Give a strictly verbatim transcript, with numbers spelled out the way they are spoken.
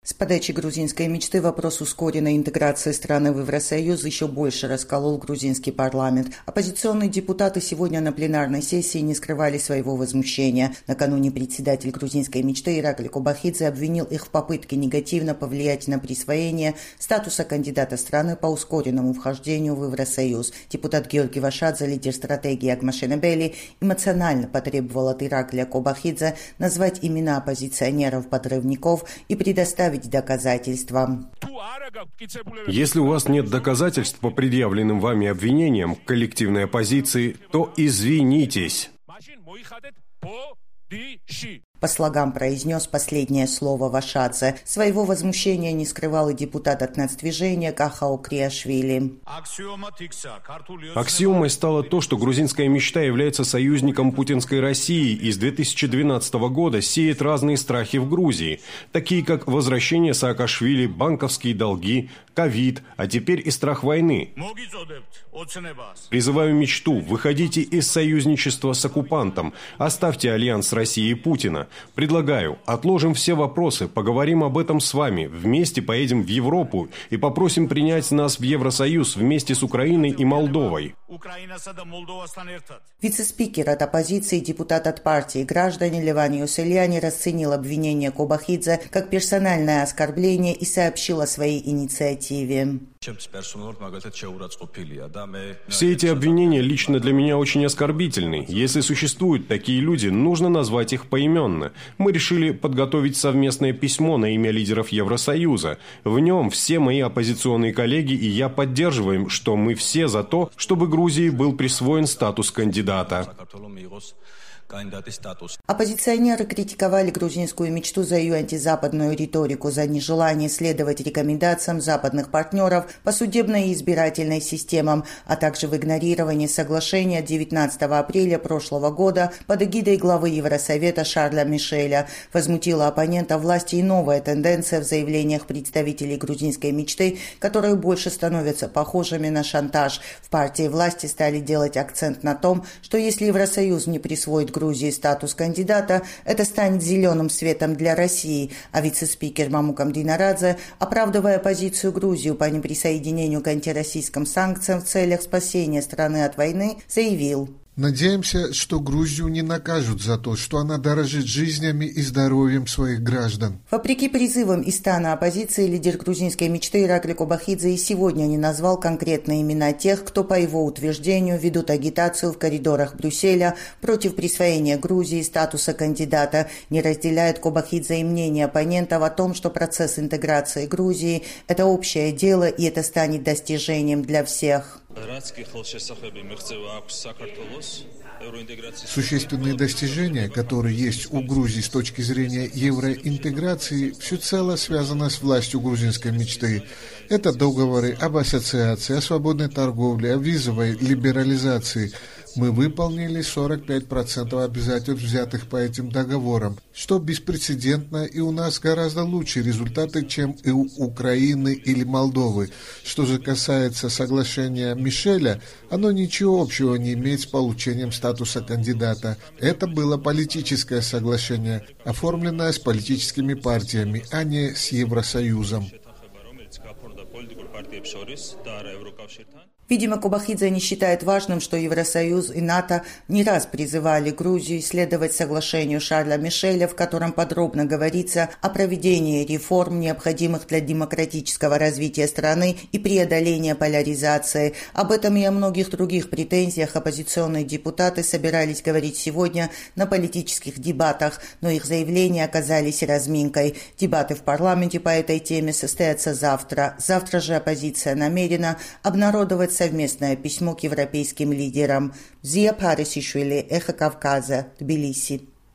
С подачи грузинской мечты вопрос ускоренной интеграции страны в Евросоюз еще больше расколол грузинский парламент. Оппозиционные депутаты сегодня на пленарной сессии не скрывали своего возмущения. Накануне председатель грузинской мечты Иракли Кобахидзе обвинил их в попытке негативно повлиять на присвоение статуса кандидата страны по ускоренному вхождению в Евросоюз. Депутат Георгий Вашадзе, лидер стратегии Агмашенебели, эмоционально потребовал от Иракля Кобахидзе назвать имена оппозиционеров-подрывников и предоставить доказательства. Если у вас нет доказательств по предъявленным вами обвинениям коллективной оппозиции, то извинитесь. По слогам произнес последнее слово Вашадзе. Своего возмущения не скрывал и депутат от нацдвижения Кахао Криашвили. Аксиомой стало то, что грузинская мечта является союзником путинской России и с две тысячи двенадцатого года сеет разные страхи в Грузии, такие как возвращение Саакашвили, банковские долги, ковид, а теперь и страх войны. Призываю мечту, выходите из союзничества с оккупантом, оставьте альянс России и Путина. Предлагаю, отложим все вопросы, поговорим об этом с вами, вместе поедем в Европу и попросим принять нас в Евросоюз вместе с Украиной и Молдовой. Вице-спикер от оппозиции, депутат от партии «Граждане» Леван Юсельяни расценил обвинение Кобахидзе как персональное оскорбление и сообщил о своей инициативе. Все эти обвинения лично для меня очень оскорбительны. Если существуют такие люди, нужно назвать их поименно. Мы решили подготовить совместное письмо на имя лидеров Евросоюза. В нем все мои оппозиционные коллеги и я поддерживаем, что мы все за то, чтобы Грузии был присвоен статус кандидата. Оппозиционеры критиковали грузинскую мечту за ее антизападную риторику, за нежелание следовать рекомендациям западных партнеров по судебной и избирательной системам, а также в игнорировании соглашения девятнадцатого апреля прошлого года под эгидой главы Евросовета Шарля Мишеля. Возмутила оппонента власти и новая тенденция в заявлениях представителей грузинской мечты, которые больше становятся похожими на шантаж. В партии власти стали делать акцент на том, что если Евросоюз не присвоит Грузии Грузии статус кандидата, это станет зеленым светом для России, а вице-спикер Мамукам Динарадзе, оправдывая позицию Грузии по неприсоединению к антироссийским санкциям в целях спасения страны от войны, заявил: «Надеемся, что Грузию не накажут за то, что она дорожит жизнями и здоровьем своих граждан». Вопреки призывам из стана оппозиции, лидер грузинской мечты Иракли Кобахидзе и сегодня не назвал конкретные имена тех, кто, по его утверждению, ведут агитацию в коридорах Брюсселя против присвоения Грузии статуса кандидата. Не разделяет Кобахидзе и мнение оппонентов о том, что процесс интеграции Грузии – это общее дело и это станет достижением для всех. Существенные достижения, которые есть у Грузии с точки зрения евроинтеграции, всецело связаны с властью грузинской мечты. Это договоры об ассоциации, о свободной торговле, о визовой либерализации. Мы выполнили сорок пять процентов обязательств, взятых по этим договорам, что беспрецедентно, и у нас гораздо лучшие результаты, чем и у Украины или Молдовы. Что же касается соглашения Мишеля, оно ничего общего не имеет с получением статуса кандидата. Это было политическое соглашение, оформленное с политическими партиями, а не с Евросоюзом. Видимо, Кобахидзе не считает важным, что Евросоюз и НАТО не раз призывали Грузию следовать соглашению Шарля Мишеля, в котором подробно говорится о проведении реформ, необходимых для демократического развития страны и преодоления поляризации. Об этом и о многих других претензиях оппозиционные депутаты собирались говорить сегодня на политических дебатах, но их заявления оказались разминкой. Дебаты в парламенте по этой теме состоятся завтра. Завтра же оппозиция намерена обнародовать совместное письмо к европейским лидерам. Зия Парисишвили, Эхо Кавказа, Тбилиси.